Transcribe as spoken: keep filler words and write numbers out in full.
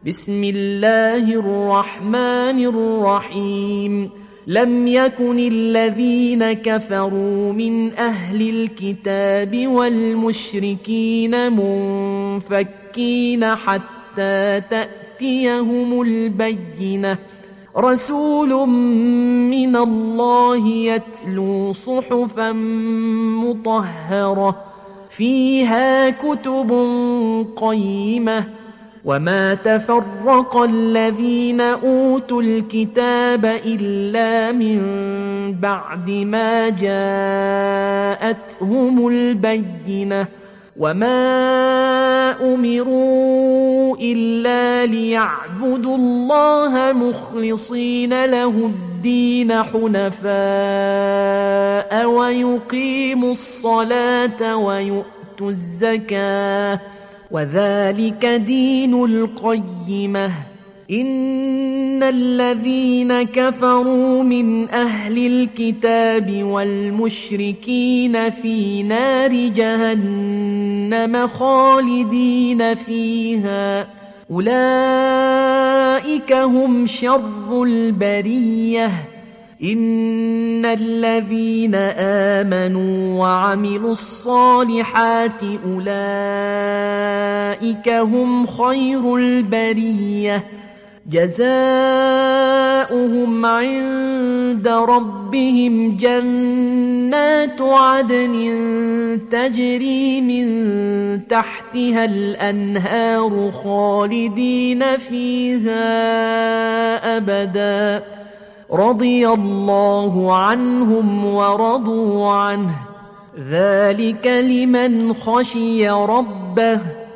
بسم الله الرحمن الرحيم لم يكن الذين كفروا من أهل الكتاب والمشركين منفكين حتى تأتيهم البينة رسول من الله يتلو صحفا مطهرة فيها كتب قيمة وما تفرق الذين أوتوا الكتاب إلا من بعد ما جاءتهم البينة وما أمروا إلا ليعبدوا الله مخلصين له الدين حنفاء ويقيموا الصلاة ويؤتوا الزكاة وذلك دين القيمة إن الذين كفروا من أهل الكتاب والمشركين في نار جهنم خالدين فيها أولئك هم شر البرية إن الذين آمنوا وعملوا الصالحات أولئك هم خير البرية جزاؤهم عند ربهم جنات عدن تجري من تحتها الأنهار خالدين فيها أبدا رضي الله عنهم ورضوا عنه ذلك لمن خشي ربه